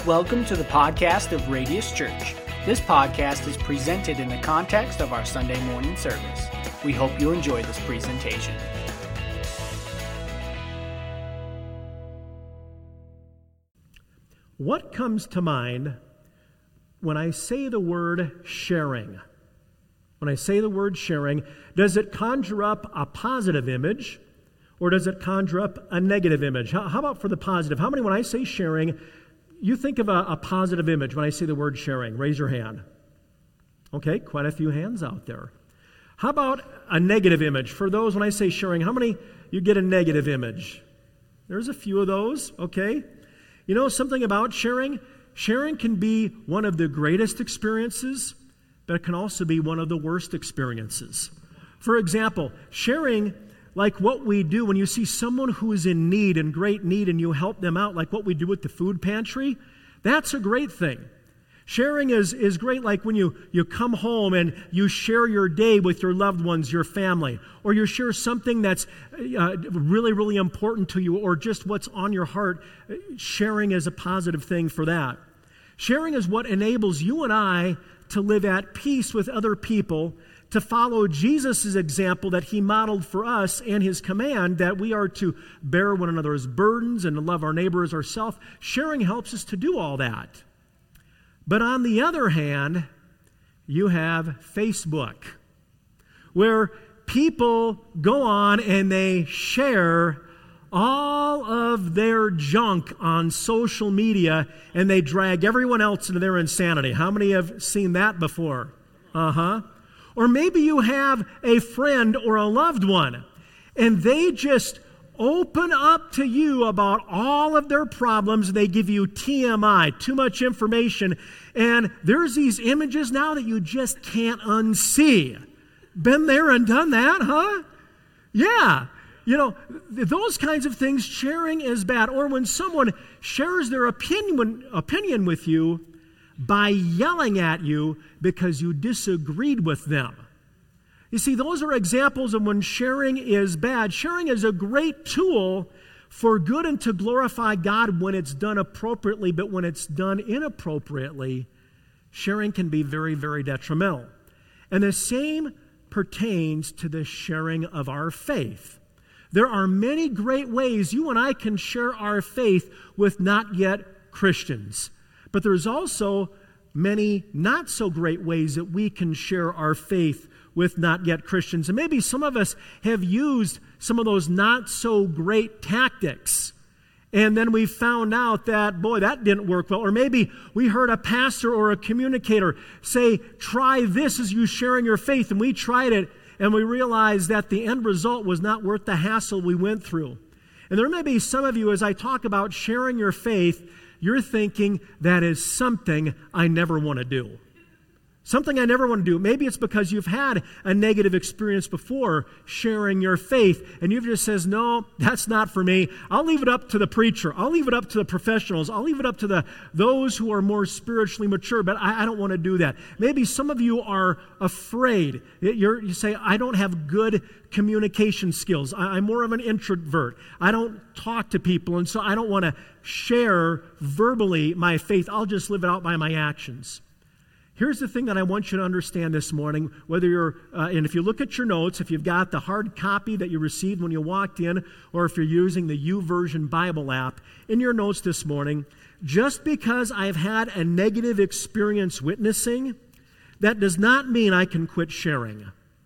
Welcome to the podcast of Radius Church. This podcast is presented in the context of our Sunday morning service. We hope you enjoy this presentation. What comes to mind when I say the word sharing? When I say the word sharing, does it conjure up a positive image or does it conjure up a negative image? How about for the positive? How many, when I say sharing, you think of a positive image when I say the word sharing? Raise your hand. Okay, quite a few hands out there. How about a negative image? For those, when I say sharing, how many you get a negative image? There's a few of those, okay? You know something about sharing? Sharing can be one of the greatest experiences, but it can also be one of the worst experiences. For example, sharing, like what we do when you see someone who is in need, in great need, and you help them out, like what we do with the food pantry, that's a great thing. Sharing is great, like when you come home and you share your day with your loved ones, your family, or you share something that's really, really important to you, or just what's on your heart. Sharing is a positive thing for that. Sharing is what enables you and I to live at peace with other people, to follow Jesus' example that he modeled for us and his command that we are to bear one another's burdens and to love our neighbor as ourselves. Sharing helps us to do all that. But on the other hand, you have Facebook, where people go on and they share all of their junk on social media and they drag everyone else into their insanity. How many have seen that before? Or maybe you have a friend or a loved one and they just open up to you about all of their problems. They give you TMI, too much information, and there's these images now that you just can't unsee. Been there and done that, huh? Yeah. You know, those kinds of things, sharing is bad. Or when someone shares their opinion with you by yelling at you because you disagreed with them. You see, those are examples of when sharing is bad. Sharing is a great tool for good and to glorify God when it's done appropriately, but when it's done inappropriately, sharing can be very, very detrimental. And the same pertains to the sharing of our faith. There are many great ways you and I can share our faith with not yet Christians. But there's also many not so great ways that we can share our faith with not yet Christians. And maybe some of us have used some of those not so great tactics. And then we found out that, boy, that didn't work well. Or maybe we heard a pastor or a communicator say, try this as you sharing your faith. And we tried it and we realized that the end result was not worth the hassle we went through. And there may be some of you, as I talk about sharing your faith, you're thinking, that is something I never want to do. Something I never want to do. Maybe it's because you've had a negative experience before sharing your faith, and you've just says, no, that's not for me. I'll leave it up to the preacher. I'll leave it up to the professionals. I'll leave it up to those who are more spiritually mature, but I don't want to do that. Maybe some of you are afraid. You say, I don't have good communication skills. I'm more of an introvert. I don't talk to people, and so I don't want to share verbally my faith. I'll just live it out by my actions. Here's the thing that I want you to understand this morning, whether you're, and if you look at your notes, if you've got the hard copy that you received when you walked in, or if you're using the YouVersion Bible app, in your notes this morning, just because I've had a negative experience witnessing, that does not mean I can quit sharing.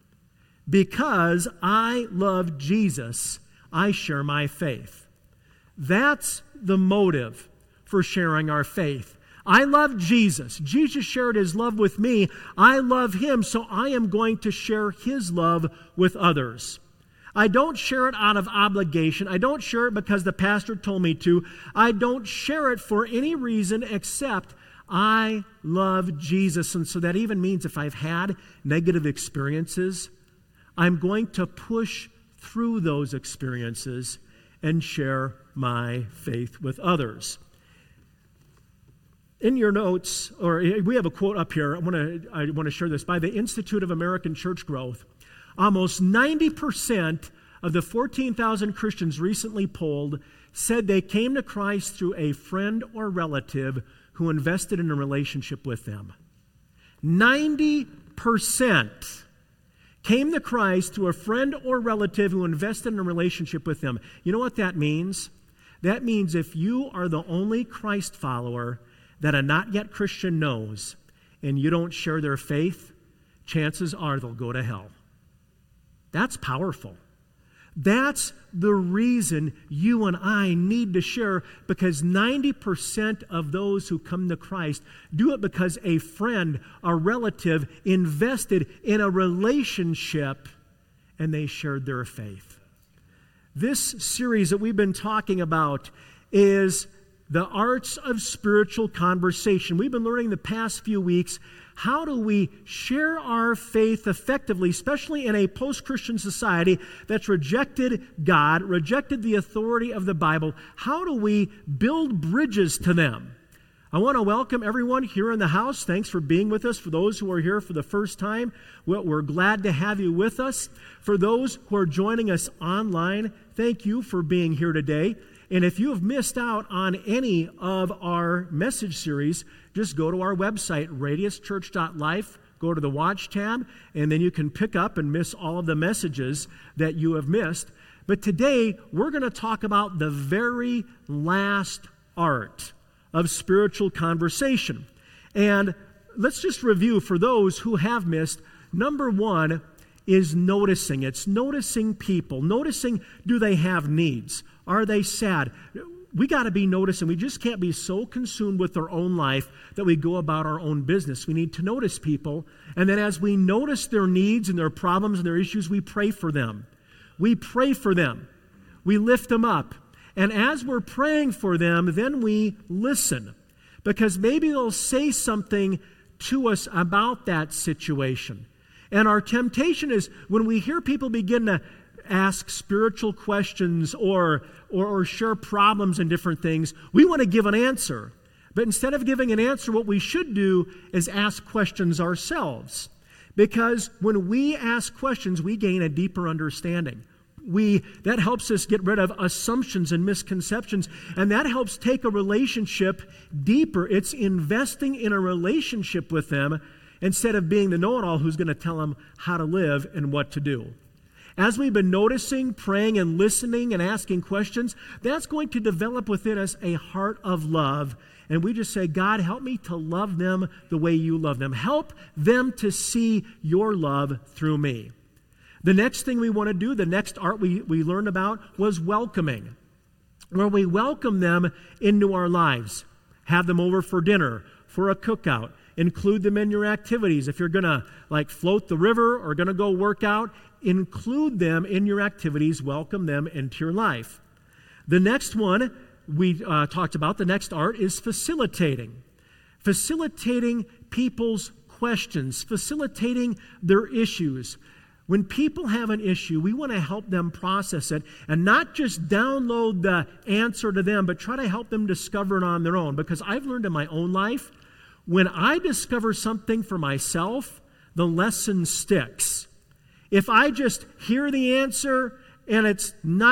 Because I love Jesus, I share my faith. That's the motive for sharing our faith. I love Jesus. Jesus shared his love with me. I love him, so I am going to share his love with others. I don't share it out of obligation. I don't share it because the pastor told me to. I don't share it for any reason except I love Jesus. And so that even means if I've had negative experiences, I'm going to push through those experiences and share my faith with others. In your notes, or we have a quote up here, I want to share this, by the Institute of American Church Growth. Almost 90% of the 14,000 Christians recently polled said they came to Christ through a friend or relative who invested in a relationship with them. 90% came to Christ through a friend or relative who invested in a relationship with them. You know what that means? That means if you are the only Christ follower that a not yet Christian knows and you don't share their faith, chances are they'll go to hell. That's powerful. That's the reason you and I need to share, because 90% of those who come to Christ do it because a friend, a relative, invested in a relationship and they shared their faith. This series that we've been talking about is the arts of spiritual conversation. We've been learning the past few weeks, how do we share our faith effectively, especially in a post-Christian society that's rejected God, rejected the authority of the Bible? How do we build bridges to them? I want to welcome everyone here in the house. Thanks for being with us. For those who are here for the first time, we're glad to have you with us. For those who are joining us online, thank you for being here today. And if you have missed out on any of our message series, just go to our website, radiuschurch.life, go to the Watch tab, and then you can pick up and miss all of the messages that you have missed. But today, we're going to talk about the very last art of spiritual conversation. And let's just review for those who have missed. Number one is noticing. It's noticing people. Noticing, do they have needs? Are they sad? We got to be noticing. We just can't be so consumed with our own life that we go about our own business. We need to notice people. And then as we notice their needs and their problems and their issues, we pray for them. We pray for them. We lift them up. And as we're praying for them, then we listen. Because maybe they'll say something to us about that situation. And our temptation is when we hear people begin to ask spiritual questions or share problems and different things, we want to give an answer. But instead of giving an answer, what we should do is ask questions ourselves. Because when we ask questions, we gain a deeper understanding. That helps us get rid of assumptions and misconceptions, and that helps take a relationship deeper. It's investing in a relationship with them instead of being the know-it-all who's going to tell them how to live and what to do. As we've been noticing, praying, and listening and asking questions, that's going to develop within us a heart of love. And we just say, God, help me to love them the way you love them. Help them to see your love through me. The next thing we want to do, the next art we learned about was welcoming, where we welcome them into our lives. Have them over for dinner, for a cookout. Include them in your activities. If you're going to float the river or going to go work out, include them in your activities. Welcome them into your life. The next one we talked about, the next art, is facilitating. Facilitating people's questions, facilitating their issues. When people have an issue, we want to help them process it and not just download the answer to them, but try to help them discover it on their own. Because I've learned in my own life, when I discover something for myself, the lesson sticks. If I just hear the answer and it's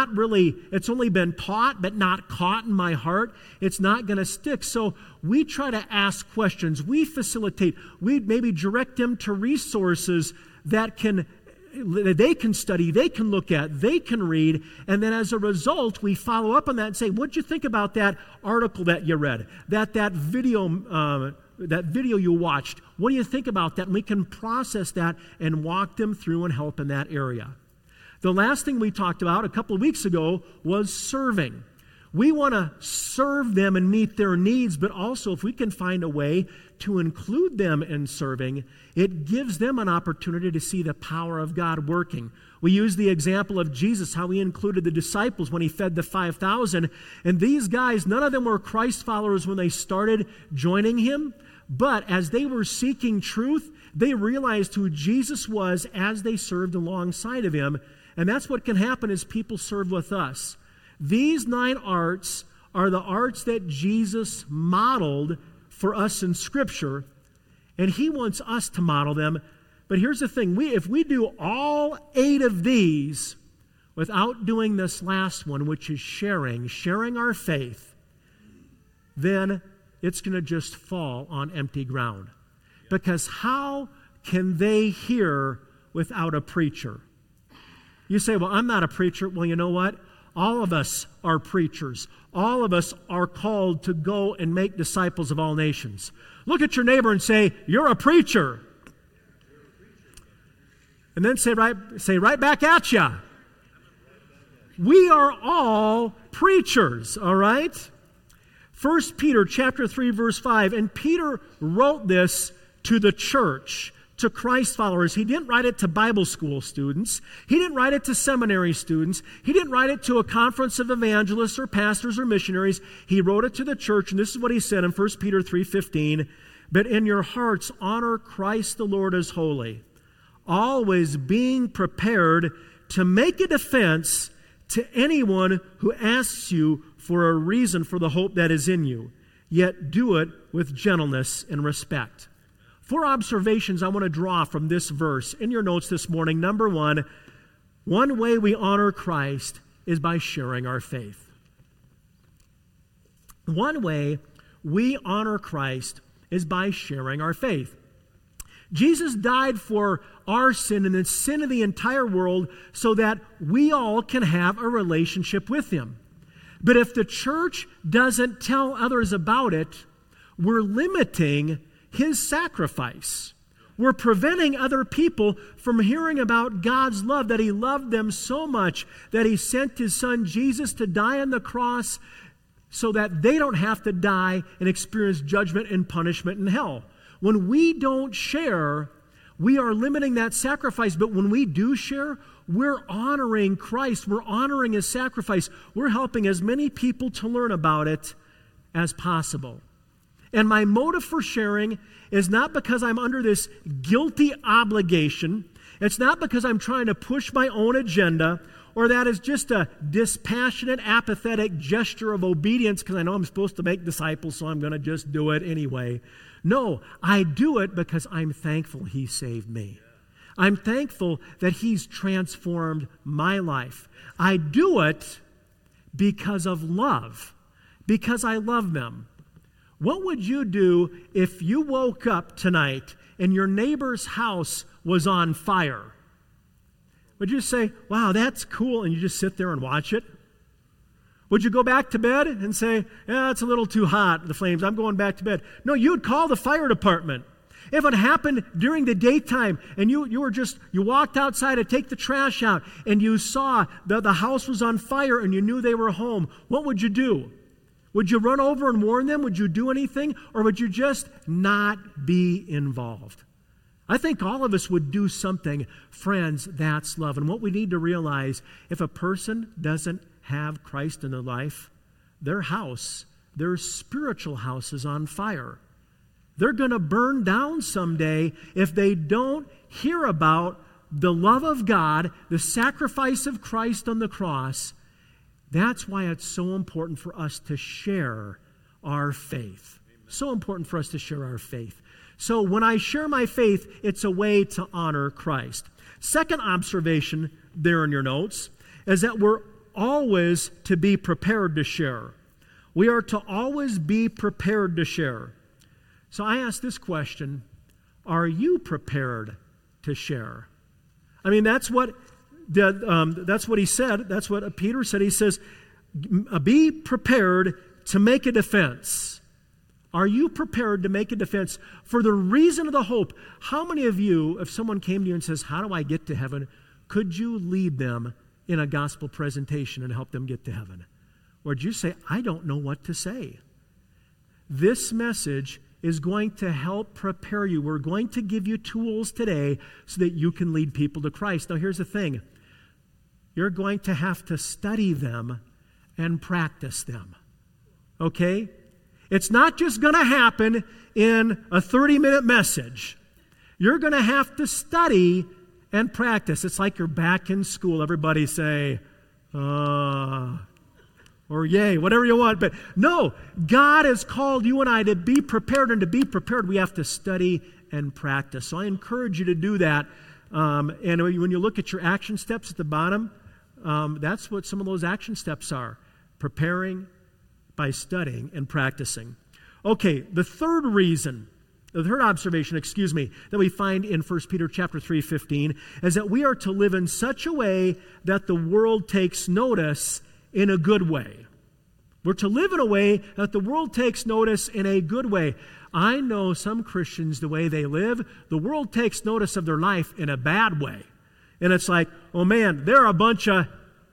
only been taught but not caught in my heart, it's not going to stick. So we try to ask questions. We facilitate. We maybe direct them to resources that they can study, they can look at, they can read, and then as a result, we follow up on that and say, what'd you think about that article that you read, that video you watched? What do you think about that? And we can process that and walk them through and help in that area. The last thing we talked about a couple of weeks ago was serving. We want to serve them and meet their needs, but also if we can find a way to include them in serving, it gives them an opportunity to see the power of God working. We use the example of Jesus, how he included the disciples when he fed the 5,000. And these guys, none of them were Christ followers when they started joining him. But as they were seeking truth, they realized who Jesus was as they served alongside of him. And that's what can happen as people serve with us. These 9 arts are the arts that Jesus modeled for us in Scripture, and he wants us to model them. But here's the thing. If we do all 8 of these, without doing this last one, which is sharing our faith, then it's going to just fall on empty ground. Because how can they hear without a preacher? You say, well, I'm not a preacher. Well, you know what? All of us are preachers. All of us are called to go and make disciples of all nations. Look at your neighbor and say, you're a preacher. And then say right back at you. We are all preachers, all right? 1 Peter chapter 3, verse 5, and Peter wrote this to the church, to Christ followers. He didn't write it to Bible school students. He didn't write it to seminary students. He didn't write it to a conference of evangelists or pastors or missionaries. He wrote it to the church, and this is what he said in 1 Peter 3:15, but in your hearts honor Christ the Lord as holy, always being prepared to make a defense to anyone who asks you for a reason for the hope that is in you, yet do it with gentleness and respect. 4 observations I want to draw from this verse in your notes this morning. Number one way we honor Christ is by sharing our faith. One way we honor Christ is by sharing our faith. Jesus died for our sin and the sin of the entire world so that we all can have a relationship with Him. But if the church doesn't tell others about it, we're limiting His sacrifice. We're preventing other people from hearing about God's love, that He loved them so much that He sent His Son Jesus to die on the cross so that they don't have to die and experience judgment and punishment in hell. When we don't share, we are limiting that sacrifice. But when we do share, we're honoring Christ. We're honoring His sacrifice. We're helping as many people to learn about it as possible. And my motive for sharing is not because I'm under this guilty obligation. It's not because I'm trying to push my own agenda, or that is just a dispassionate, apathetic gesture of obedience because I know I'm supposed to make disciples, so I'm going to just do it anyway. No, I do it because I'm thankful He saved me. I'm thankful that He's transformed my life. I do it because of love, because I love them. What would you do if you woke up tonight and your neighbor's house was on fire? Would you say, wow, that's cool, and you just sit there and watch it? Would you go back to bed and say, yeah, it's a little too hot, the flames, I'm going back to bed? No, you'd call the fire department. If it happened during the daytime and you walked outside to take the trash out and you saw the house was on fire and you knew they were home, what would you do? Would you run over and warn them? Would you do anything? Or would you just not be involved? I think all of us would do something. Friends, that's love. And what we need to realize, if a person doesn't have Christ in their life, their house, their spiritual house is on fire. They're going to burn down someday if they don't hear about the love of God, the sacrifice of Christ on the cross. That's why it's so important for us to share our faith. So important for us to share our faith. So when I share my faith, it's a way to honor Christ. Second observation there in your notes is that we're always to be prepared to share. We are to always be prepared to share. So I ask this question, are you prepared to share? I mean, that's what he said. That's what Peter said. He says, be prepared to make a defense. Are you prepared to make a defense for the reason of the hope? How many of you, if someone came to you and says, how do I get to heaven, could you lead them in a gospel presentation and help them get to heaven? Or would you say, I don't know what to say? This message is going to help prepare you. We're going to give you tools today so that you can lead people to Christ. Now, here's the thing. You're going to have to study them and practice them. Okay? It's not just going to happen in a 30-minute message. You're going to have to study and practice. It's like you're back in school. Everybody say, or yay, whatever you want. But no, God has called you and I to be prepared, and to be prepared, we have to study and practice. So I encourage you to do that. And when you look at your action steps at the bottom, that's what some of those action steps are. Preparing by studying and practicing. Okay, the third observation, that we find in 1 Peter chapter 3:15 is that we are to live in such a way that the world takes notice in a good way. We're to live in a way that the world takes notice in a good way. I know some Christians, the way they live, the world takes notice of their life in a bad way. And it's like, oh man, they're a bunch of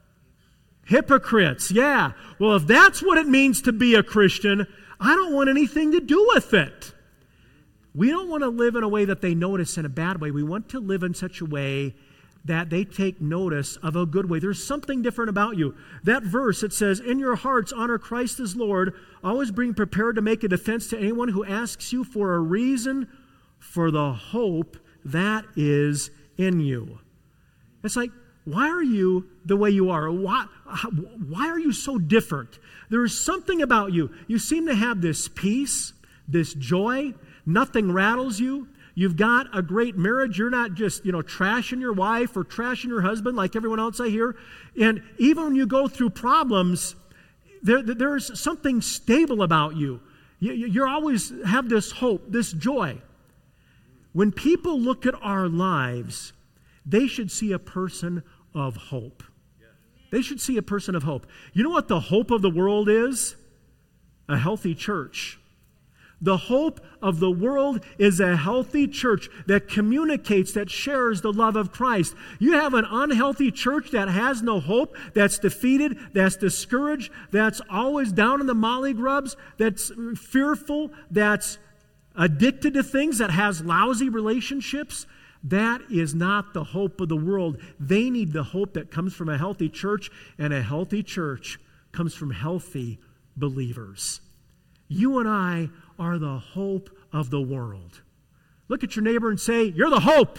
hypocrites. Yeah. Well, if that's what it means to be a Christian, I don't want anything to do with it. We don't want to live in a way that they notice in a bad way. We want to live in such a way that they take notice of a good way. There's something different about you. That verse, it says, in your hearts honor Christ as Lord, always being prepared to make a defense to anyone who asks you for a reason for the hope that is in you. It's like, why are you the way you are? Why are you so different? There is something about you. You seem to have this peace, this joy. Nothing rattles you. You've got a great marriage. You're not just, trashing your wife or trashing your husband like everyone else I hear. And even when you go through problems, there's something stable about you. You always have this hope, this joy. When people look at our lives, they should see a person of hope. They should see a person of hope. You know what the hope of the world is? A healthy church. The hope of the world is a healthy church that communicates, that shares the love of Christ. You have an unhealthy church that has no hope, that's defeated, that's discouraged, that's always down in the molly grubs, that's fearful, that's addicted to things, that has lousy relationships. That is not the hope of the world. They need the hope that comes from a healthy church, and a healthy church comes from healthy believers. You and I are the hope of the world. Look at your neighbor and say, you're the hope.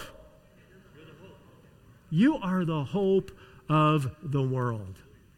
You are the hope of the world.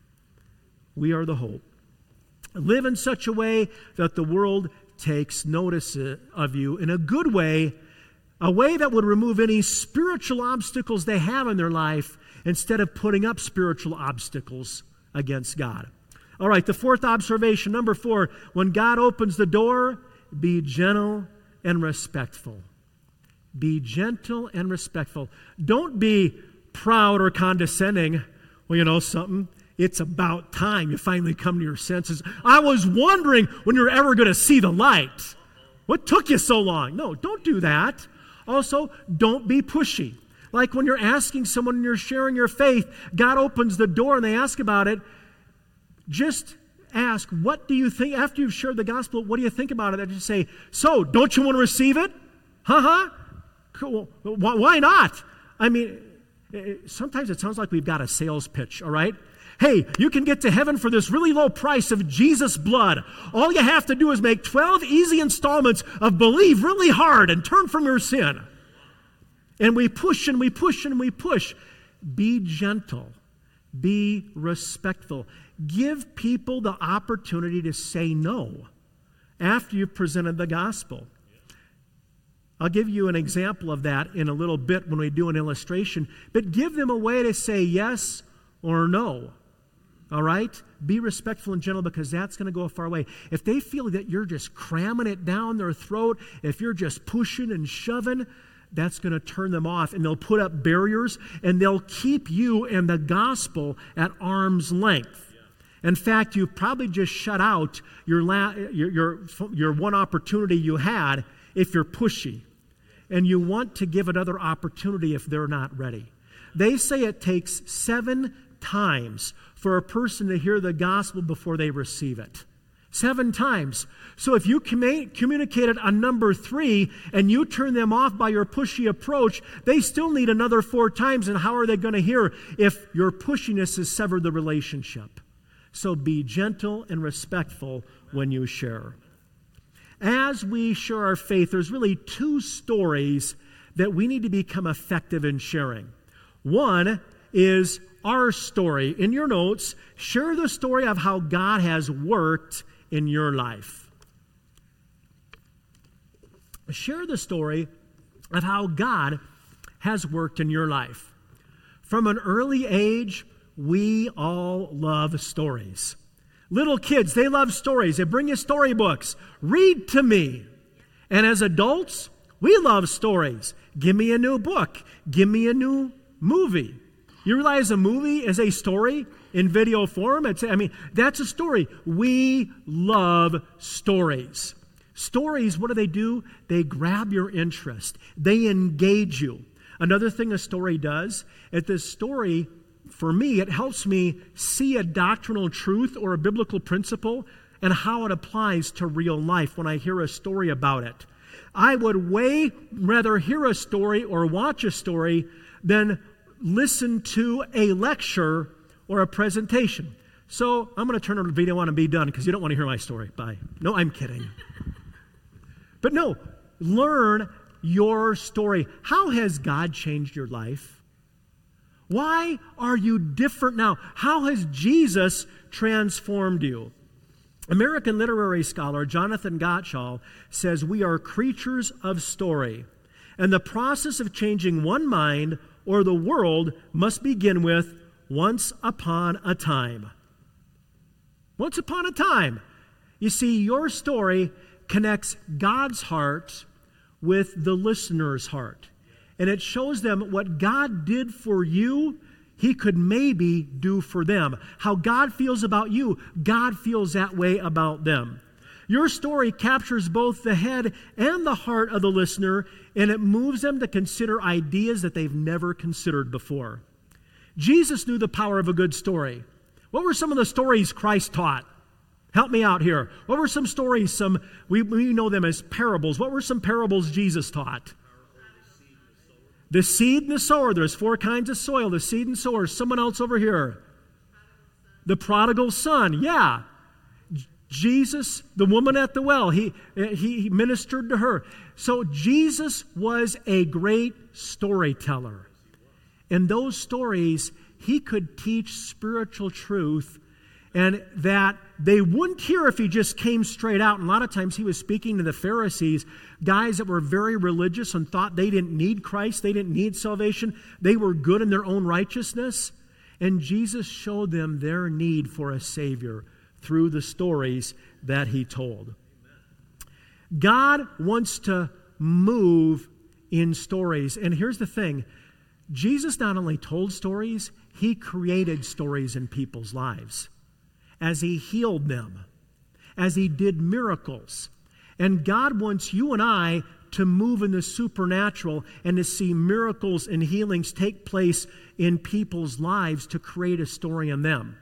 We are the hope. Live in such a way that the world takes notice of you in a good way, a way that would remove any spiritual obstacles they have in their life instead of putting up spiritual obstacles against God. All right, the fourth observation, number 4, when God opens the door, be gentle and respectful. Be gentle and respectful. Don't be proud or condescending. Well, you know something? It's about time you finally come to your senses. I was wondering when you're ever going to see the light. What took you so long? No, don't do that. Also, don't be pushy. Like when you're asking someone and you're sharing your faith, God opens the door and they ask about it. Just ask, what do you think? After you've shared the gospel, what do you think about it? And just say, so, don't you want to receive it? Cool. Why not? I mean, sometimes it sounds like we've got a sales pitch, all right? Hey, you can get to heaven for this really low price of Jesus' blood. All you have to do is make 12 easy installments of believe really hard and turn from your sin. And we push and we push and we push. Be gentle. Be respectful. Give people the opportunity to say no after you've presented the gospel. I'll give you an example of that in a little bit when we do an illustration, but give them a way to say yes or no. All right? Be respectful and gentle because that's going to go a far way. If they feel that you're just cramming it down their throat, if you're just pushing and shoving, that's going to turn them off, and they'll put up barriers, and they'll keep you and the gospel at arm's length. In fact, you probably just shut out your one opportunity you had if you're pushy. And you want to give another opportunity if they're not ready. They say it takes 7 times for a person to hear the gospel before they receive it. 7 times. So if you communicated on number 3 and you turn them off by your pushy approach, they still need another 4 times. And how are they going to hear if your pushiness has severed the relationship? So be gentle and respectful when you share. As we share our faith, there's really 2 stories that we need to become effective in sharing. One is our story. In your notes, share the story of how God has worked in your life. Share the story of how God has worked in your life. From an early age, we all love stories. Little kids, they love stories. They bring you storybooks. Read to me. And as adults, we love stories. Give me a new book. Give me a new movie. You realize a movie is a story in video form? That's a story. We love stories. Stories, what do? They grab your interest. They engage you. Another thing a story does, at this story, for me, it helps me see a doctrinal truth or a biblical principle and how it applies to real life when I hear a story about it. I would way rather hear a story or watch a story than listen to a lecture or a presentation. So I'm going to turn the video on and be done because you don't want to hear my story. Bye. No, I'm kidding. But no, learn your story. How has God changed your life? Why are you different now? How has Jesus transformed you? American literary scholar Jonathan Gottschall says we are creatures of story, and the process of changing one mind or the world must begin with once upon a time. Once upon a time. You see, your story connects God's heart with the listener's heart. And it shows them what God did for you, He could maybe do for them. How God feels about you, God feels that way about them. Your story captures both the head and the heart of the listener, and it moves them to consider ideas that they've never considered before. Jesus knew the power of a good story. What were some of the stories Christ taught? Help me out here. What were some stories, we know them as parables. What were some parables Jesus taught? The seed and the sower. There's 4 kinds of soil. The seed and sower. Someone else over here. The prodigal son. Yeah. Jesus, the woman at the well, he ministered to her. So Jesus was a great storyteller. In those stories, He could teach spiritual truth, and that they wouldn't hear if He just came straight out. And a lot of times He was speaking to the Pharisees, guys that were very religious and thought they didn't need Christ, they didn't need salvation, they were good in their own righteousness. And Jesus showed them their need for a Savior through the stories that He told. God wants to move in stories. And here's the thing. Jesus not only told stories, He created stories in people's lives. As He healed them, as He did miracles. And God wants you and I to move in the supernatural and to see miracles and healings take place in people's lives to create a story in them.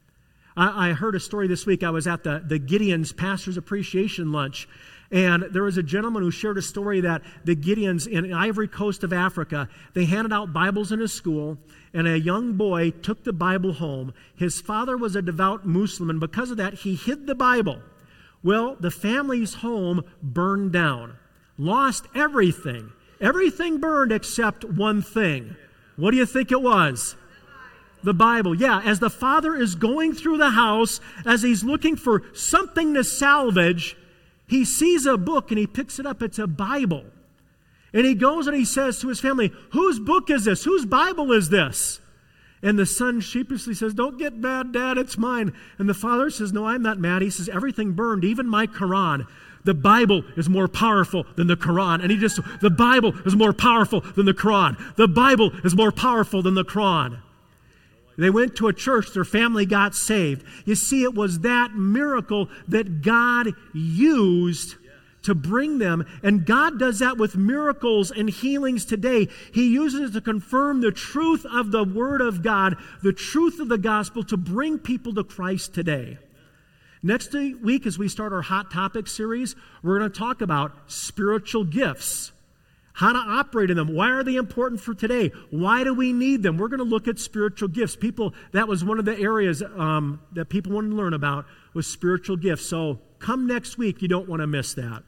I heard a story this week. I was at the Gideons Pastor's Appreciation Lunch, and there was a gentleman who shared a story that the Gideons in Ivory Coast of Africa, they handed out Bibles in a school, and a young boy took the Bible home. His father was a devout Muslim, and because of that, he hid the Bible. Well, the family's home burned down, lost everything. Everything burned except one thing. What do you think it was? The Bible. Yeah, as the father is going through the house, as he's looking for something to salvage, he sees a book and he picks it up. It's a Bible. And he goes and he says to his family, "Whose book is this? Whose Bible is this?" And the son sheepishly says, "Don't get mad, Dad, it's mine." And the father says, "No, I'm not mad." He says, "Everything burned, even my Quran. The Bible is more powerful than the Quran." And the Bible is more powerful than the Quran. The Bible is more powerful than the Quran. They went to a church, their family got saved. You see, it was that miracle that God used to bring them. And God does that with miracles and healings today. He uses it to confirm the truth of the Word of God, the truth of the gospel, to bring people to Christ today. Next week, as we start our Hot Topics series, we're going to talk about spiritual gifts. How to operate in them. Why are they important for today? Why do we need them? We're going to look at spiritual gifts. That was one of the areas that people wanted to learn about, was spiritual gifts. So come next week. You don't want to miss that.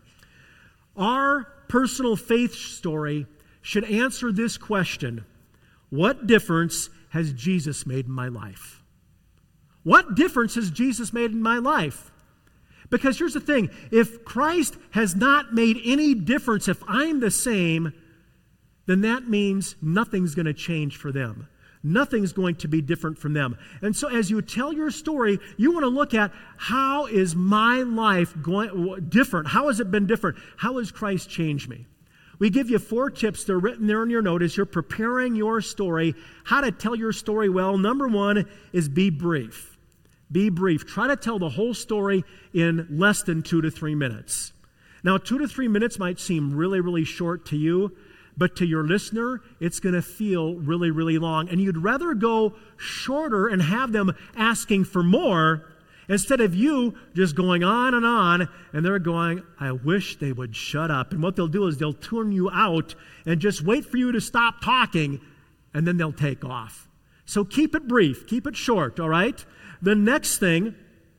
Our personal faith story should answer this question: what difference has Jesus made in my life? What difference has Jesus made in my life? Because here's the thing, if Christ has not made any difference, if I'm the same, then that means nothing's going to change for them. Nothing's going to be different from them. And so as you tell your story, you want to look at, how is my life going different? How has it been different? How has Christ changed me? We give you 4 tips. They're written there in your note as you're preparing your story, how to tell your story well. Number 1 is be brief. Be brief. Try to tell the whole story in less than 2 to 3 minutes. Now, 2 to 3 minutes might seem really, really short to you, but to your listener, it's going to feel really, really long. And you'd rather go shorter and have them asking for more instead of you just going on, and they're going, I wish they would shut up. And what they'll do is they'll tune you out and just wait for you to stop talking, and then they'll take off. So keep it brief, keep it short, all right? The next thing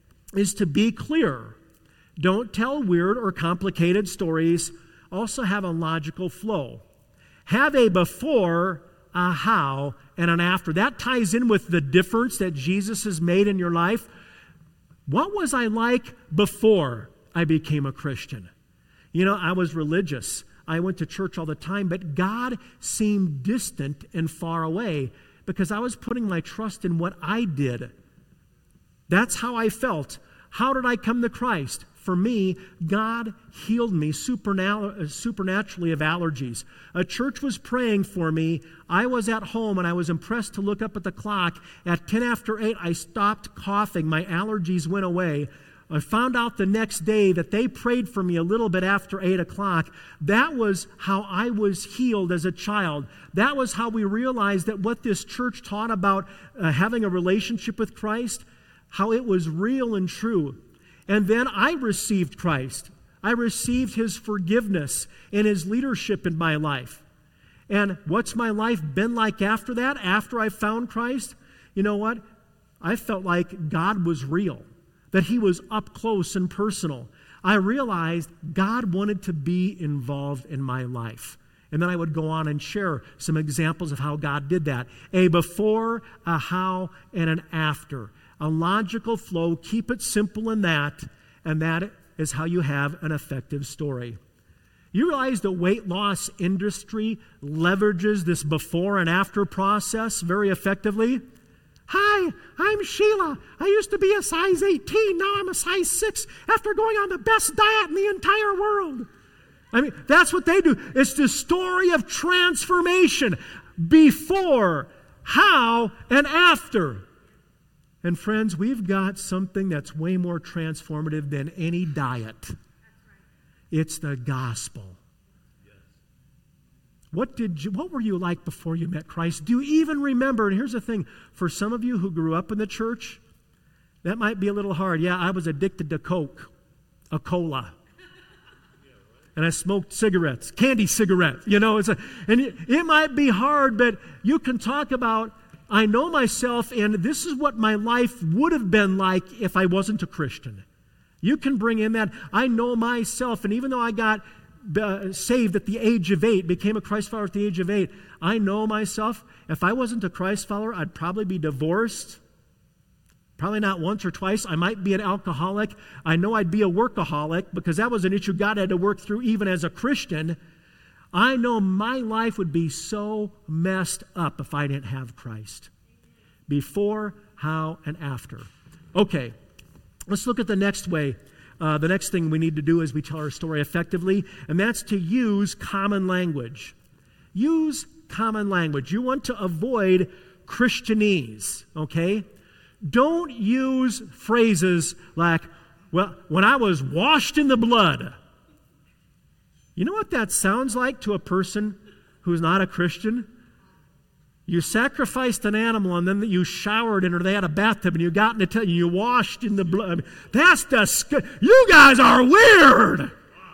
is to be clear. Don't tell weird or complicated stories. Also have a logical flow. Have a before, a how, and an after. That ties in with the difference that Jesus has made in your life. What was I like before I became a Christian? You know, I was religious. I went to church all the time, but God seemed distant and far away because I was putting my trust in what I did. That's how I felt. How did I come to Christ? For me, God healed me supernaturally of allergies. A church was praying for me. I was at home, and I was impressed to look up at the clock. At 10 after 8, I stopped coughing. My allergies went away. I found out the next day that they prayed for me a little bit after 8 o'clock. That was how I was healed as a child. That was how we realized that what this church taught about having a relationship with Christ, how it was real and true. And then I received Christ. I received His forgiveness and His leadership in my life. And what's my life been like after that, after I found Christ? You know what? I felt like God was real, that He was up close and personal. I realized God wanted to be involved in my life. And then I would go on and share some examples of how God did that. A before, a how, and an after. A logical flow, keep it simple in that, and that is how you have an effective story. You realize the weight loss industry leverages this before and after process very effectively? Hi, I'm Sheila. I used to be a size 18. Now I'm a size 6 after going on the best diet in the entire world. I mean, that's what they do. It's the story of transformation. Before, how, and after. And friends, we've got something that's way more transformative than any diet. It's the gospel. What were you like before you met Christ? Do you even remember? And here's the thing, for some of you who grew up in the church, that might be a little hard. Yeah, I was addicted to Coke, a cola. And I smoked cigarettes, candy cigarettes. You know, and it might be hard, but you can talk about, I know myself, and this is what my life would have been like if I wasn't a Christian. You can bring in that, I know myself, and even though I got saved at the age of 8, became a Christ follower at the age of 8, I know myself. If I wasn't a Christ follower, I'd probably be divorced. Probably not once or twice. I might be an alcoholic. I know I'd be a workaholic because that was an issue God had to work through even as a Christian. I know my life would be so messed up if I didn't have Christ. Before, how, and after. Okay, let's look at the next way. The next thing we need to do is we tell our story effectively, and that's to use common language. Use common language. You want to avoid Christianese, okay? Don't use phrases like, well, when I was washed in the blood. You know what that sounds like to a person who's not a Christian? You sacrificed an animal and then you showered in, or they had a bathtub and you got in the you washed in the blood. I mean, that's disgusting. You guys are weird.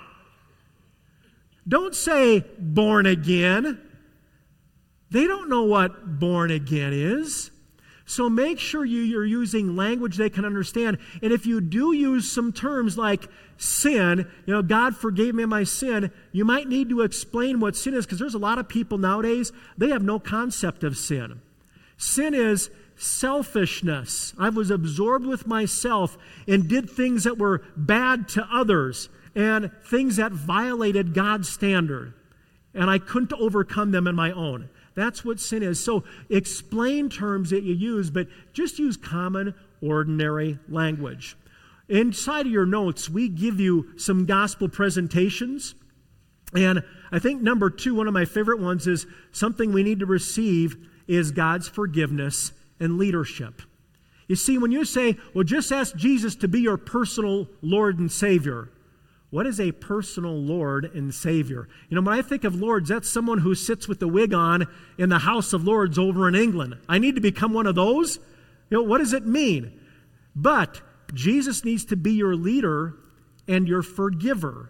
Don't say born again. They don't know what born again is. So make sure you're using language they can understand. And if you do use some terms like sin, God forgave me my sin, you might need to explain what sin is, because there's a lot of people nowadays, they have no concept of sin. Sin is selfishness. I was absorbed with myself and did things that were bad to others and things that violated God's standard. And I couldn't overcome them on my own. That's what sin is. So explain terms that you use, but just use common, ordinary language. Inside of your notes, we give you some gospel presentations. And I think number 2, one of my favorite ones, is something we need to receive is God's forgiveness and leadership. You see, when you say, well, just ask Jesus to be your personal Lord and Savior, what is a personal Lord and Savior? You know, when I think of lords, that's someone who sits with the wig on in the House of Lords over in England. I need to become one of those? You know, what does it mean? But Jesus needs to be your leader and your forgiver.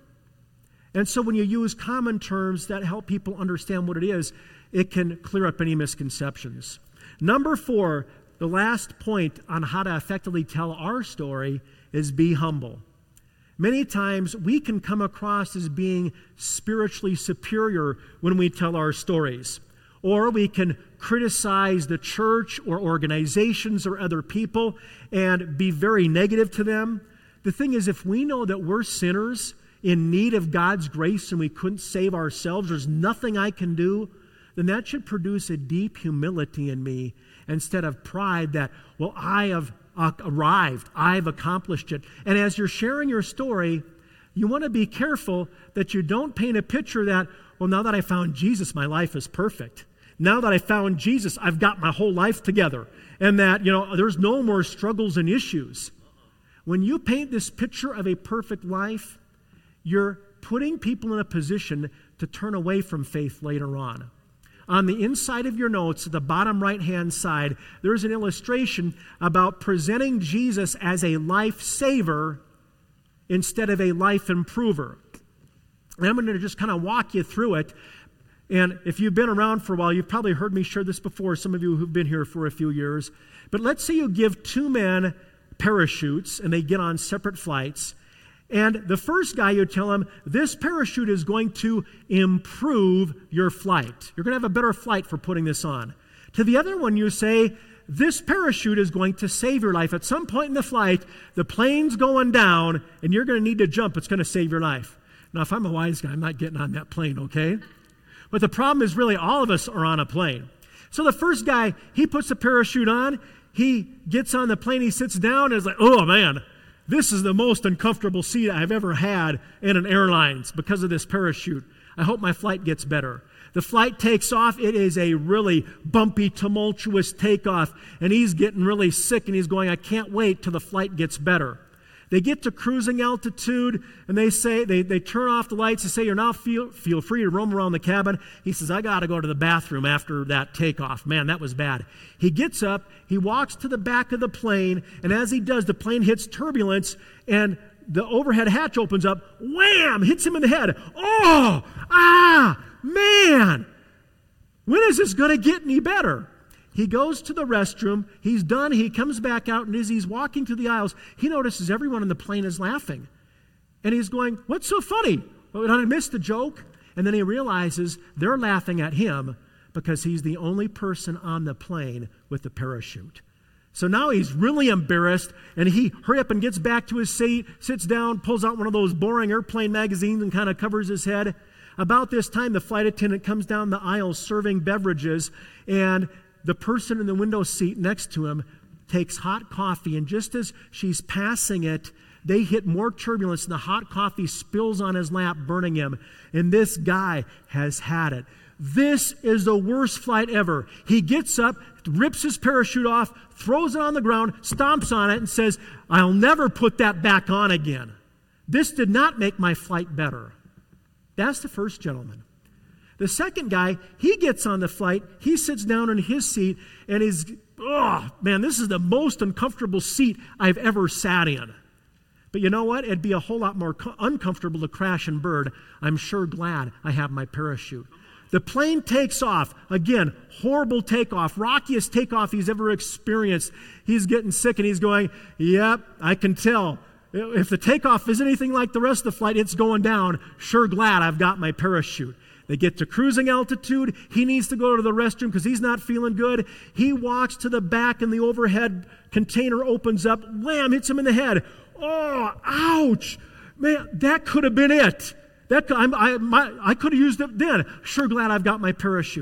And so when you use common terms that help people understand what it is, it can clear up any misconceptions. Number 4, the last point on how to effectively tell our story is be humble. Many times we can come across as being spiritually superior when we tell our stories. Or we can criticize the church or organizations or other people and be very negative to them. The thing is, if we know that we're sinners in need of God's grace and we couldn't save ourselves, there's nothing I can do, then that should produce a deep humility in me instead of pride that, well, I have arrived, I've accomplished it. And as you're sharing your story, you want to be careful that you don't paint a picture that, well, now that I found Jesus, my life is perfect. Now that I found Jesus, I've got my whole life together. And that, there's no more struggles and issues. When you paint this picture of a perfect life, you're putting people in a position to turn away from faith later on. On the inside of your notes, at the bottom right-hand side, there's an illustration about presenting Jesus as a life saver instead of a life improver. And I'm going to just kind of walk you through it. And if you've been around for a while, you've probably heard me share this before, some of you who've been here for a few years. But let's say you give 2 men parachutes, and they get on separate flights. And the first guy, you tell him, this parachute is going to improve your flight. You're going to have a better flight for putting this on. To the other one, you say, this parachute is going to save your life. At some point in the flight, the plane's going down, and you're going to need to jump. It's going to save your life. Now, if I'm a wise guy, I'm not getting on that plane, okay? But the problem is really all of us are on a plane. So the first guy, he puts the parachute on. He gets on the plane. He sits down and is like, oh, man. This is the most uncomfortable seat I've ever had in an airlines because of this parachute. I hope my flight gets better. The flight takes off. It is a really bumpy, tumultuous takeoff. And he's getting really sick and he's going, I can't wait till the flight gets better. They get to cruising altitude and they say, they turn off the lights and say, you're now feel free to roam around the cabin. He says, I got to go to the bathroom after that takeoff. Man, that was bad. He gets up, he walks to the back of the plane, and as he does, the plane hits turbulence and the overhead hatch opens up, wham, hits him in the head. Man, when is this going to get any better? He goes to the restroom, he's done, he comes back out, and as he's walking through the aisles, he notices everyone in the plane is laughing. And he's going, what's so funny? Well, did I miss the joke? And then he realizes they're laughing at him because he's the only person on the plane with the parachute. So now he's really embarrassed, and he hurry up and gets back to his seat, sits down, pulls out one of those boring airplane magazines and kind of covers his head. About this time, the flight attendant comes down the aisle serving beverages, and the person in the window seat next to him takes hot coffee, and just as she's passing it, they hit more turbulence, and the hot coffee spills on his lap, burning him. And this guy has had it. This is the worst flight ever. He gets up, rips his parachute off, throws it on the ground, stomps on it, and says, I'll never put that back on again. This did not make my flight better. That's the first gentleman. The second guy, he gets on the flight, he sits down in his seat, and he's, this is the most uncomfortable seat I've ever sat in. But you know what? It'd be a whole lot more uncomfortable to crash and burn. I'm sure glad I have my parachute. The plane takes off. Again, horrible takeoff, rockiest takeoff he's ever experienced. He's getting sick, and he's going, yep, I can tell. If the takeoff is anything like the rest of the flight, it's going down. Sure glad I've got my parachute. They get to cruising altitude. He needs to go to the restroom because he's not feeling good. He walks to the back and the overhead container opens up. Wham, hits him in the head. Oh, ouch. Man, that could have been it. I could have used it then. Sure glad I've got my parachute.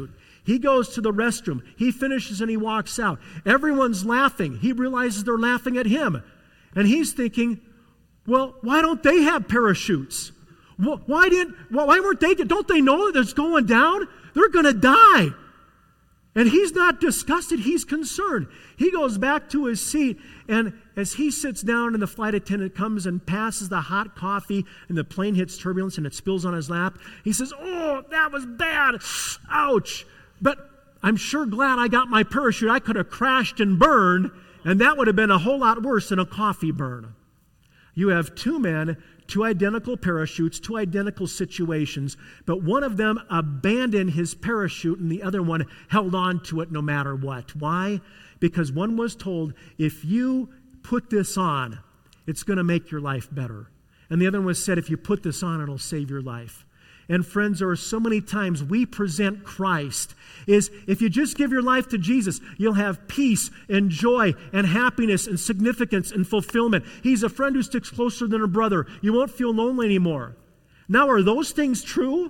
He goes to the restroom. He finishes and he walks out. Everyone's laughing. He realizes they're laughing at him. And he's thinking, well, why don't they have parachutes? Why weren't they? Don't they know that it's going down? They're going to die. And he's not disgusted. He's concerned. He goes back to his seat, and as he sits down and the flight attendant comes and passes the hot coffee and the plane hits turbulence and it spills on his lap, he says, oh, that was bad. Ouch. But I'm sure glad I got my parachute. I could have crashed and burned, and that would have been a whole lot worse than a coffee burn. You have two men, two identical parachutes, two identical situations, but one of them abandoned his parachute and the other one held on to it no matter what. Why? Because one was told, if you put this on, it's going to make your life better. And the other one was said, if you put this on, it'll save your life. And friends, there are so many times we present Christ is if you just give your life to Jesus, you'll have peace and joy and happiness and significance and fulfillment. He's a friend who sticks closer than a brother. You won't feel lonely anymore. Now, are those things true?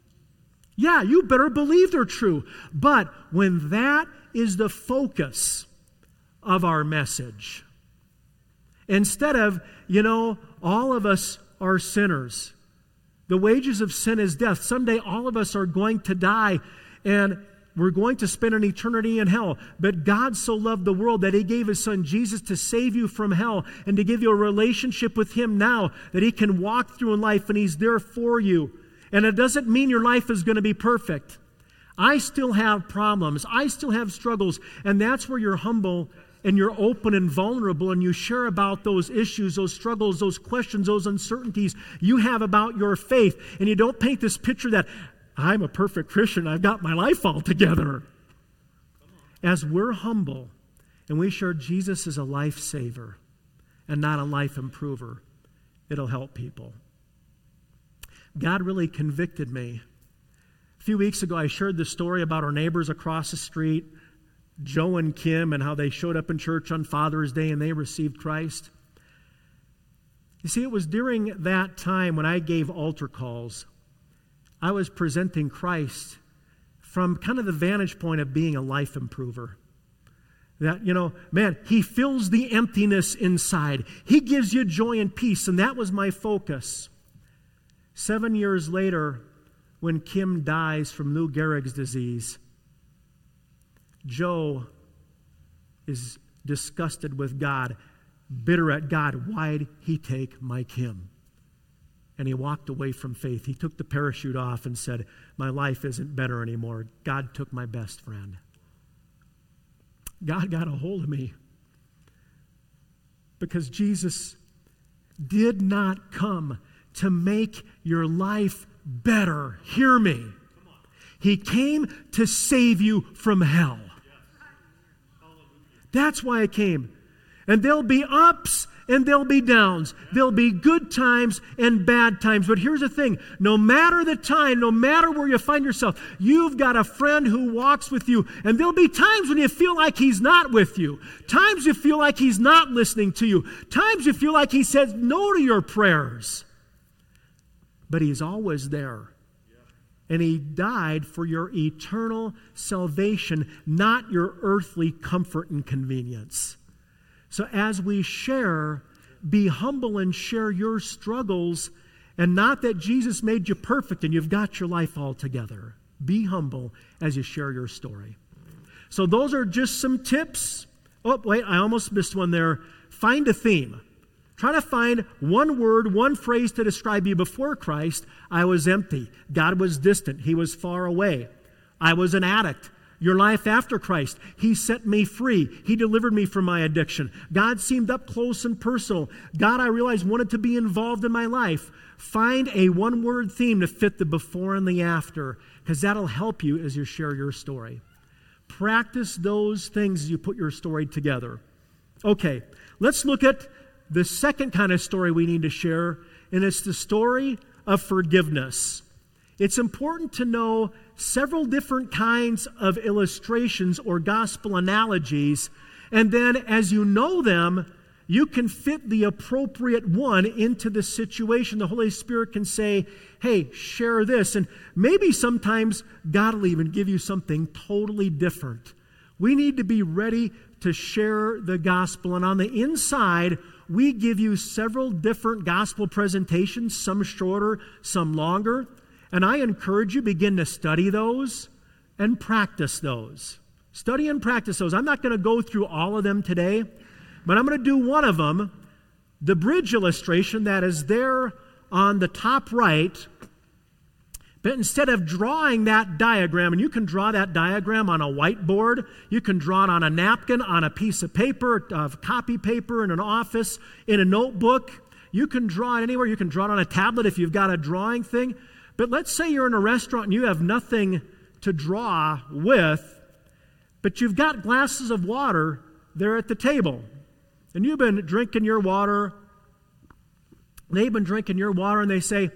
Yeah, you better believe they're true. But when that is the focus of our message, instead of, all of us are sinners. The wages of sin is death. Someday all of us are going to die, and we're going to spend an eternity in hell. But God so loved the world that He gave His Son Jesus to save you from hell and to give you a relationship with Him now that He can walk through in life, and He's there for you. And it doesn't mean your life is going to be perfect. I still have problems. I still have struggles, and that's where you're humble and you're open and vulnerable, and you share about those issues, those struggles, those questions, those uncertainties you have about your faith. And you don't paint this picture that I'm a perfect Christian, I've got my life all together. As we're humble and we share Jesus as a lifesaver and not a life improver, it'll help people. God really convicted me. A few weeks ago, I shared the story about our neighbors across the street, Joe and Kim, and how they showed up in church on Father's Day and they received Christ. You see, it was during that time when I gave altar calls, I was presenting Christ from kind of the vantage point of being a life improver. That, man, He fills the emptiness inside. He gives you joy and peace, and that was my focus. 7 years later, when Kim dies from Lou Gehrig's disease, Joe is disgusted with God, bitter at God. Why'd He take my Kim? And he walked away from faith. He took the parachute off and said, my life isn't better anymore. God took my best friend. God got a hold of me because Jesus did not come to make your life better. Hear me. He came to save you from hell. That's why I came. And there'll be ups and there'll be downs. There'll be good times and bad times. But here's the thing. No matter the time, no matter where you find yourself, you've got a friend who walks with you. And there'll be times when you feel like He's not with you. Times you feel like He's not listening to you. Times you feel like He says no to your prayers. But He's always there. And He died for your eternal salvation, not your earthly comfort and convenience. So as we share, be humble and share your struggles, and not that Jesus made you perfect and you've got your life all together. Be humble as you share your story. So those are just some tips. Oh, wait, I almost missed one there. Find a theme. Try to find one word, one phrase to describe you. Before Christ, I was empty. God was distant. He was far away. I was an addict. Your life after Christ, He set me free. He delivered me from my addiction. God seemed up close and personal. God, I realized, wanted to be involved in my life. Find a one-word theme to fit the before and the after, because that'll help you as you share your story. Practice those things as you put your story together. Okay, let's look at the second kind of story we need to share, and it's the story of forgiveness. It's important to know several different kinds of illustrations or gospel analogies, and then as you know them, you can fit the appropriate one into the situation. The Holy Spirit can say, hey, share this. And maybe sometimes God will even give you something totally different. We need to be ready to share the gospel. And on the inside, we give you several different gospel presentations, some shorter, some longer. And I encourage you, begin to study those and practice those. Study and practice those. I'm not going to go through all of them today, but I'm going to do one of them, the bridge illustration that is there on the top right. But instead of drawing that diagram, and you can draw that diagram on a whiteboard, you can draw it on a napkin, on a piece of paper, copy paper in an office, in a notebook. You can draw it anywhere. You can draw it on a tablet if you've got a drawing thing. But let's say you're in a restaurant and you have nothing to draw with, but you've got glasses of water there at the table. And you've been drinking your water. They've been drinking your water, and they say,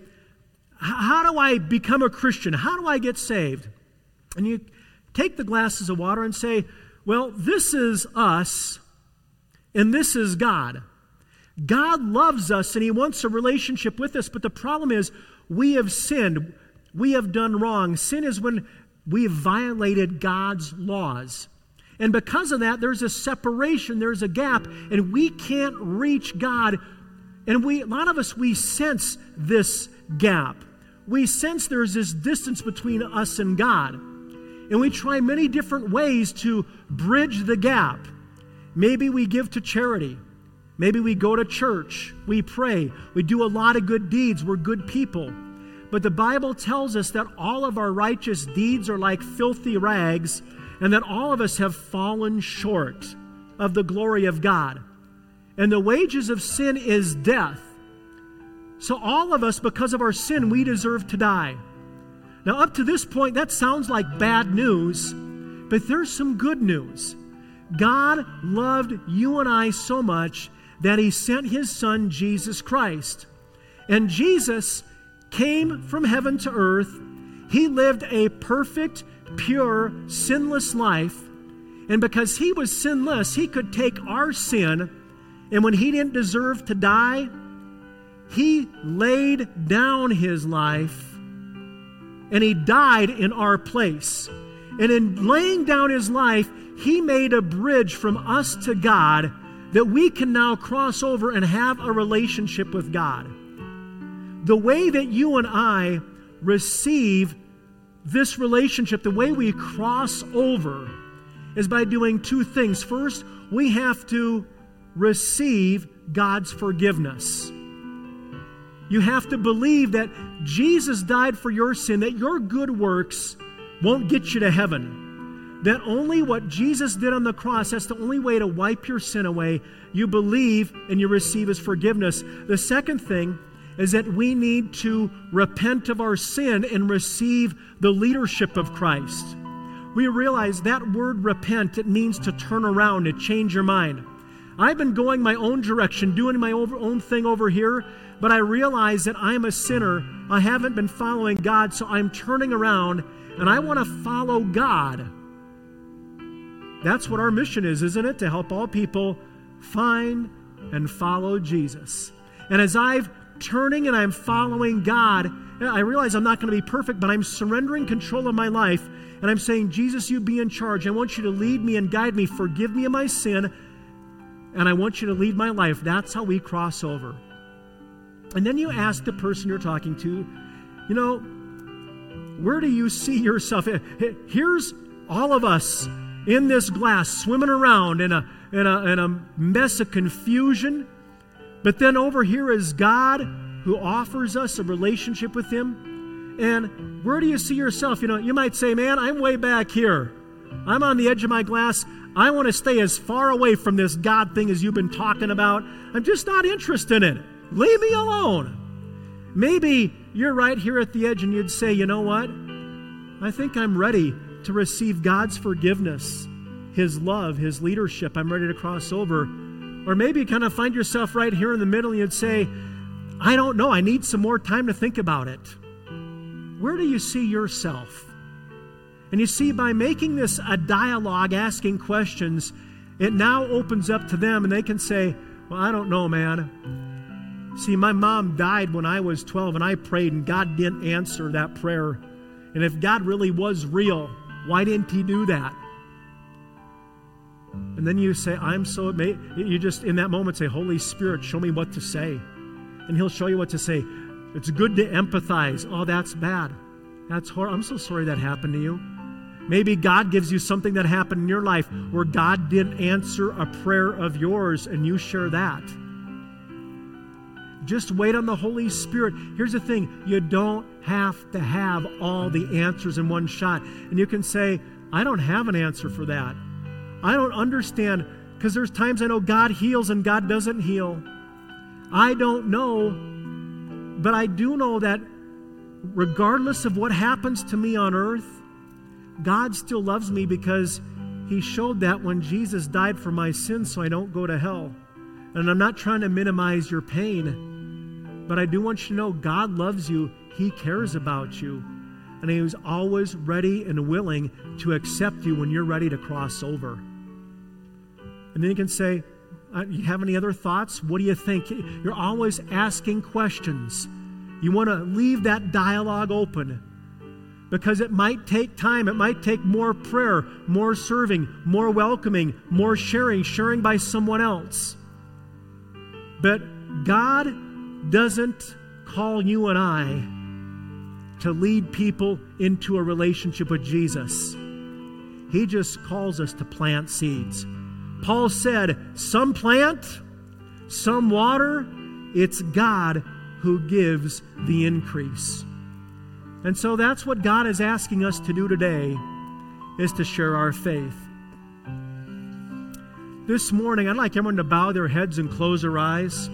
how do I become a Christian? How do I get saved? And you take the glasses of water and say, well, this is us, and this is God. God loves us, and He wants a relationship with us, but the problem is we have sinned. We have done wrong. Sin is when we have violated God's laws. And because of that, there's a separation, there's a gap, and we can't reach God. And a lot of us, we sense this gap. We sense there's this distance between us and God. And we try many different ways to bridge the gap. Maybe we give to charity. Maybe we go to church. We pray. We do a lot of good deeds. We're good people. But the Bible tells us that all of our righteous deeds are like filthy rags, and that all of us have fallen short of the glory of God. And the wages of sin is death. So all of us, because of our sin, we deserve to die. Now, up to this point, that sounds like bad news, but there's some good news. God loved you and I so much that He sent His Son, Jesus Christ. And Jesus came from heaven to earth. He lived a perfect, pure, sinless life. And because He was sinless, He could take our sin, and when He didn't deserve to die, He laid down His life, and He died in our place. And in laying down His life, He made a bridge from us to God that we can now cross over and have a relationship with God. The way that you and I receive this relationship, the way we cross over, is by doing two things. First, we have to receive God's forgiveness. You have to believe that Jesus died for your sin, that your good works won't get you to heaven. That only what Jesus did on the cross, that's the only way to wipe your sin away. You believe and you receive His forgiveness. The second thing is that we need to repent of our sin and receive the leadership of Christ. We realize that word repent, it means to turn around, to change your mind. I've been going my own direction, doing my own thing over here, but I realize that I'm a sinner. I haven't been following God, so I'm turning around, and I want to follow God. That's what our mission is, isn't it? To help all people find and follow Jesus. And as I'm turning and I'm following God, I realize I'm not going to be perfect, but I'm surrendering control of my life, and I'm saying, Jesus, you be in charge. I want you to lead me and guide me. Forgive me of my sin, and I want you to lead my life. That's how we cross over. And then you ask the person you're talking to, you know, where do you see yourself? Here's all of us in this glass swimming around in a mess of confusion. But then over here is God who offers us a relationship with Him. And where do you see yourself? You know, you might say, man, I'm way back here. I'm on the edge of my glass. I want to stay as far away from this God thing as you've been talking about. I'm just not interested in it. Leave me alone. Maybe you're right here at the edge and you'd say, you know what? I think I'm ready to receive God's forgiveness, His love, His leadership. I'm ready to cross over. Or maybe you kind of find yourself right here in the middle and you'd say, I don't know. I need some more time to think about it. Where do you see yourself? And you see, by making this a dialogue, asking questions, it now opens up to them and they can say, Well, I don't know, man. See, my mom died when I was 12, and I prayed, and God didn't answer that prayer. And if God really was real, why didn't He do that? And then you say, you just in that moment say, Holy Spirit, show me what to say. And He'll show you what to say. It's good to empathize. Oh, that's bad. That's horrible. I'm so sorry that happened to you. Maybe God gives you something that happened in your life where God didn't answer a prayer of yours, and you share that. Just wait on the Holy Spirit. Here's the thing. You don't have to have all the answers in one shot. And you can say, I don't have an answer for that. I don't understand, because there's times I know God heals and God doesn't heal. I don't know, but I do know that regardless of what happens to me on earth, God still loves me, because He showed that when Jesus died for my sins so I don't go to hell. And I'm not trying to minimize your pain, but I do want you to know God loves you. He cares about you. And He was always ready and willing to accept you when you're ready to cross over. And then you can say, you have any other thoughts? What do you think? You're always asking questions. You want to leave that dialogue open, because it might take time. It might take more prayer, more serving, more welcoming, more sharing by someone else. But God doesn't call you and I to lead people into a relationship with Jesus. He just calls us to plant seeds. Paul said, some plant, some water. It's God who gives the increase. And so that's what God is asking us to do today, is to share our faith. This morning, I'd like everyone to bow their heads and close their eyes.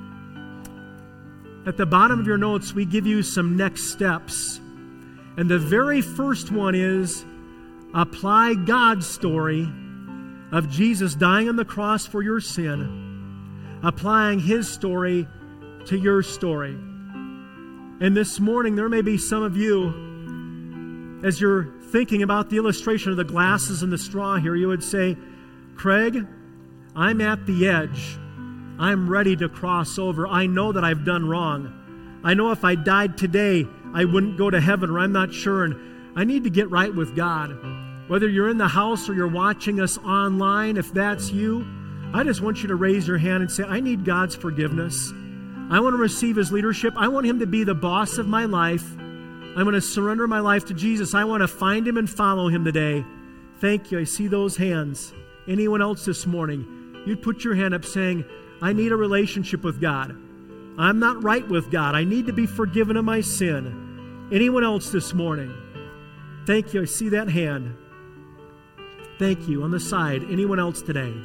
At the bottom of your notes, we give you some next steps. And the very first one is apply God's story of Jesus dying on the cross for your sin, applying His story to your story. And this morning, there may be some of you, as you're thinking about the illustration of the glasses and the straw here, you would say, Craig, I'm at the edge. I'm ready to cross over. I know that I've done wrong. I know if I died today, I wouldn't go to heaven, or I'm not sure, and I need to get right with God. Whether you're in the house or you're watching us online, if that's you, I just want you to raise your hand and say, I need God's forgiveness. I want to receive His leadership. I want Him to be the boss of my life. I'm going to surrender my life to Jesus. I want to find Him and follow Him today. Thank you. I see those hands. Anyone else this morning? You'd put your hand up saying, I need a relationship with God. I'm not right with God. I need to be forgiven of my sin. Anyone else this morning? Thank you. I see that hand. Thank you. On the side. Anyone else today?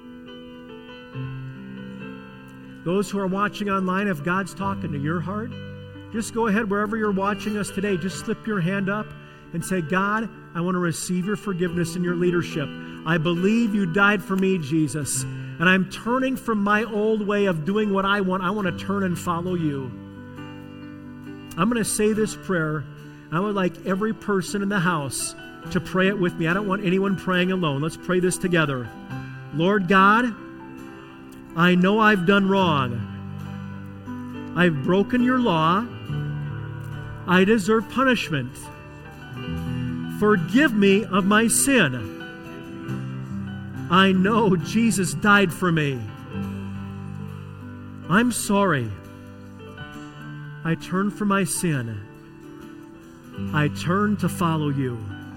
Those who are watching online, if God's talking to your heart, just go ahead wherever you're watching us today. Just slip your hand up and say, God, I want to receive your forgiveness and your leadership. I believe you died for me, Jesus. And I'm turning from my old way of doing what I want. I want to turn and follow you. I'm going to say this prayer. I would like every person in the house to pray it with me. I don't want anyone praying alone. Let's pray this together. Lord God, I know I've done wrong. I've broken your law. I deserve punishment. Forgive me of my sin. I know Jesus died for me. I'm sorry. I turn from my sin. I turn to follow you.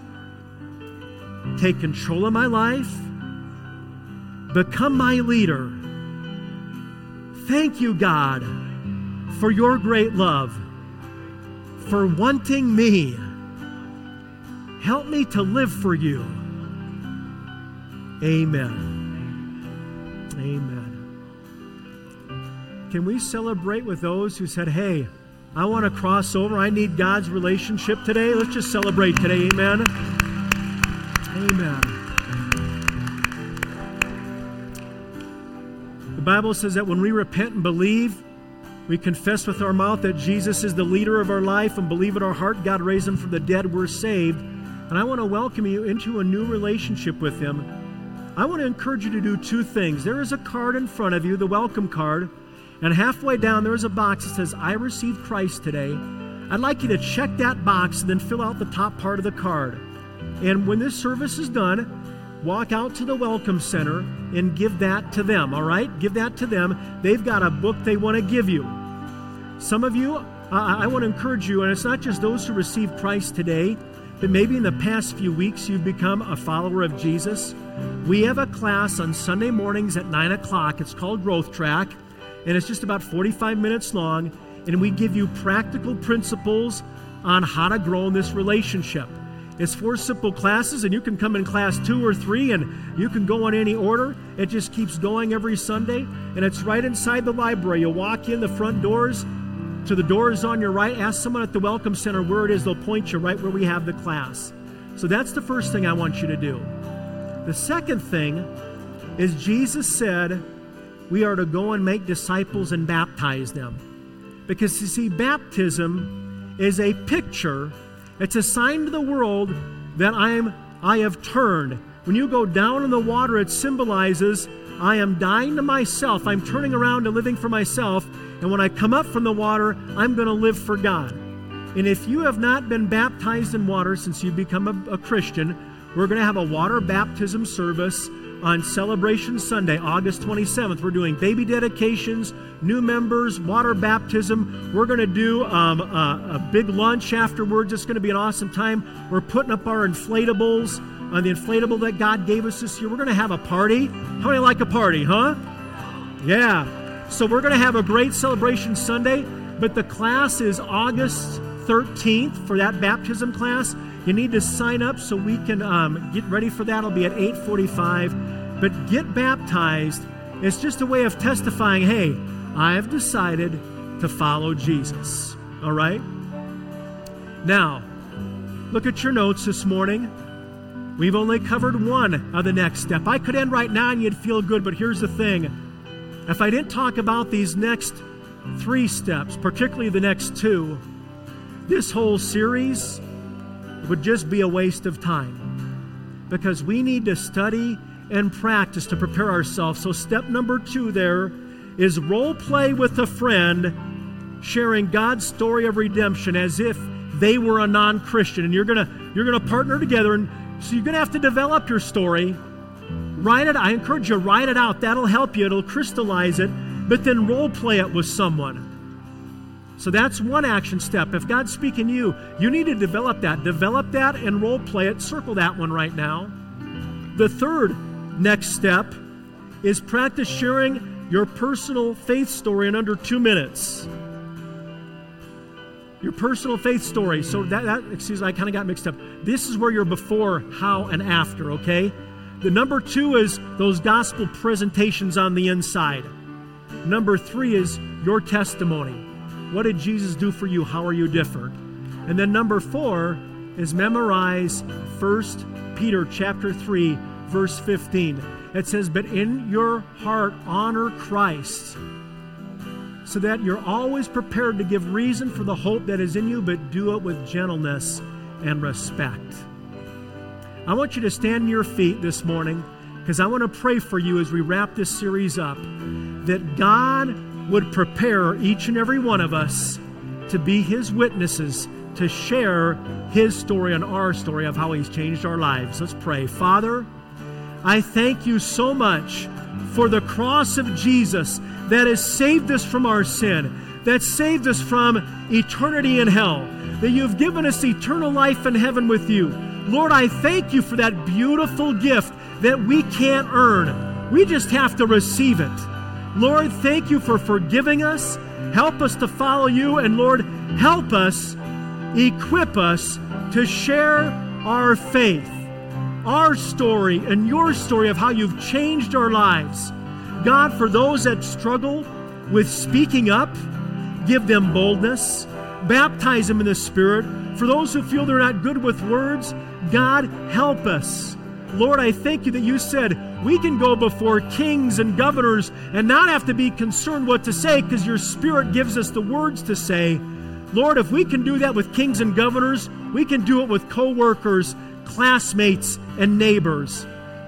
Take control of my life. Become my leader. Thank you, God, for your great love, for wanting me. Help me to live for you. Amen. Amen. Can we celebrate with those who said, hey, I want to cross over. I need God's relationship today. Let's just celebrate today. Amen. Amen. The Bible says that when we repent and believe, we confess with our mouth that Jesus is the leader of our life and believe in our heart God raised Him from the dead, we're saved. And I want to welcome you into a new relationship with Him. I want to encourage you to do two things. There is a card in front of you, the welcome card, and halfway down there is a box that says, I received Christ today. I'd like you to check that box and then fill out the top part of the card. And when this service is done, walk out to the Welcome Center and give that to them, all right? Give that to them. They've got a book they want to give you. Some of you, I want to encourage you, and it's not just those who received Christ today, but maybe in the past few weeks you've become a follower of Jesus. We have a class on Sunday mornings at 9 o'clock. It's called Growth Track, and it's just about 45 minutes long, and we give you practical principles on how to grow in this relationship. It's 4 simple classes, and you can come in class 2 or 3, and you can go in any order. It just keeps going every Sunday, and it's right inside the library. You'll walk in the front doors to the doors on your right. Ask someone at the Welcome Center where it is. They'll point you right where we have the class. So that's the first thing I want you to do. The second thing is Jesus said we are to go and make disciples and baptize them. Because, you see, baptism is a picture. It's a sign to the world that I have turned. When you go down in the water, it symbolizes I am dying to myself. I'm turning around to living for myself. And when I come up from the water, I'm going to live for God. And if you have not been baptized in water since you've become a Christian, we're going to have a water baptism service on Celebration Sunday, August 27th. We're doing baby dedications, new members, water baptism. We're going to do a big lunch afterwards. It's going to be an awesome time. We're putting up our inflatables, the inflatable that God gave us this year. We're going to have a party. How many like a party, huh? Yeah. So we're going to have a great Celebration Sunday, but the class is August 13th for that baptism class. You need to sign up so we can get ready for that. It'll be at 8:45. But get baptized. It's just a way of testifying, hey, I have decided to follow Jesus. All right? Now, look at your notes this morning. We've only covered one of the next step. I could end right now and you'd feel good, but here's the thing. If I didn't talk about these next 3 steps, particularly the next 2, this whole series would just be a waste of time, because we need to study and practice to prepare ourselves. So step number 2 there is role play with a friend, sharing God's story of redemption as if they were a non-Christian. And you're gonna partner together, and so you're gonna have to develop your story. Write it. I encourage you, write it out. That'll help you. It'll crystallize it. But then role play it with someone. So that's one action step. If God's speaking to you, you need to develop that. Develop that and role play it. Circle that one right now. The third next step is practice sharing your personal faith story in under 2 minutes. Your personal faith story. So excuse me, I kind of got mixed up. This is where you're before, how, and after, okay? The number 2 is those gospel presentations on the inside. Number 3 is your testimony. What did Jesus do for you? How are you different? And then number 4 is memorize 1 Peter chapter 3, verse 15. It says, but in your heart honor Christ, so that you're always prepared to give reason for the hope that is in you, but do it with gentleness and respect. I want you to stand on your feet this morning, because I want to pray for you as we wrap this series up, that God would prepare each and every one of us to be His witnesses, to share His story and our story of how He's changed our lives. Let's pray. Father, I thank you so much for the cross of Jesus that has saved us from our sin, that saved us from eternity in hell, that you've given us eternal life in heaven with you. Lord, I thank you for that beautiful gift that we can't earn. We just have to receive it. Lord, thank you for forgiving us. Help us to follow you. And Lord, help us, equip us to share our faith, our story, and your story of how you've changed our lives. God, for those that struggle with speaking up, give them boldness. Baptize them in the Spirit. For those who feel they're not good with words, God, help us. Lord, I thank you that you said we can go before kings and governors and not have to be concerned what to say, because your Spirit gives us the words to say. Lord, if we can do that with kings and governors, we can do it with co-workers, classmates, and neighbors.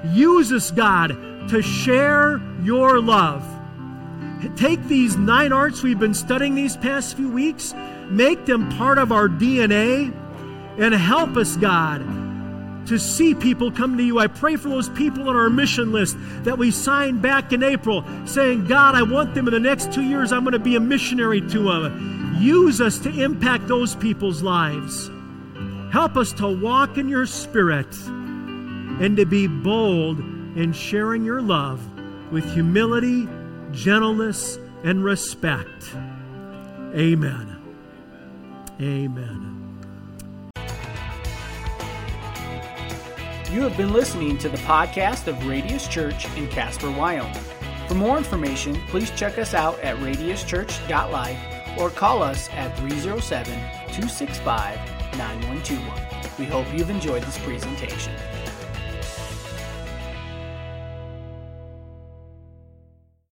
Use us, God, to share your love. Take these 9 arts we've been studying these past few weeks, make them part of our DNA, and help us, God, to see people come to you. I pray for those people on our mission list that we signed back in April, saying, God, I want them in the next 2 years, I'm going to be a missionary to them. Use us to impact those people's lives. Help us to walk in your Spirit and to be bold in sharing your love with humility, gentleness, and respect. Amen. Amen. You have been listening to the podcast of Radius Church in Casper, Wyoming. For more information, please check us out at radiuschurch.life or call us at 307-265-9121. We hope you've enjoyed this presentation.